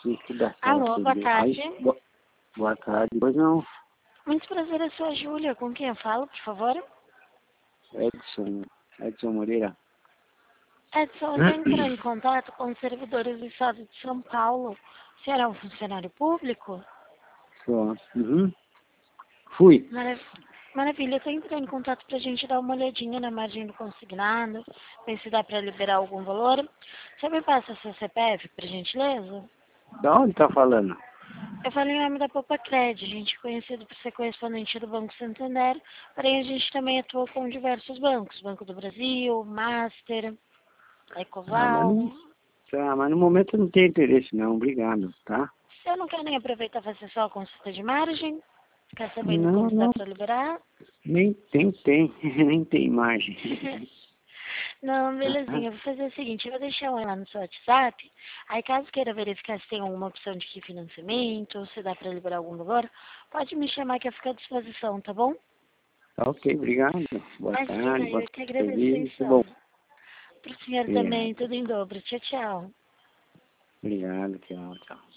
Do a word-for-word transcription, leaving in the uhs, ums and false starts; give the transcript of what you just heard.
Se que dá certo. Alô, boa tarde. Aí, bo- boa tarde. Pois não, Muito prazer, eu sou a Júlia. Com quem eu falo, por favor? Edson, Edson Moreira. Edson, eu estou entrando em contato com os servidores do Estado de São Paulo. O senhor é um funcionário público? Só. Uhum. Fui. Marav- Maravilha, eu estou entrando em contato para a gente dar uma olhadinha na margem do consignado, ver se dá para liberar algum valor. Você me passa seu C P F, por gentileza? Da onde tá falando? Eu falei em nome da Popacred, a gente é conhecido por ser correspondente do Banco Santander, porém a gente também atua com diversos bancos, Banco do Brasil, Master, Ah, mas Ecoval. não, tá, mas no momento eu não tenho interesse não, obrigado, tá? Você não quer nem aproveitar para fazer só a consulta de margem? Ficar sabendo Não, quanto dá não, para liberar? nem tem, tem, nem tem margem. Não, belezinha. Eu vou fazer o seguinte, eu vou deixar um lá no seu WhatsApp. Aí caso queira verificar se tem alguma opção de refinanciamento, ou se dá para liberar algum valor, pode me chamar que eu fico à disposição, tá bom? Tá ok, obrigado. Boa Imagina, tarde, boa eu que tarde, agradeço a serviço, bom. atenção. Para o senhor É, também, tudo em dobro. Tchau, tchau. obrigado, tchau, tchau.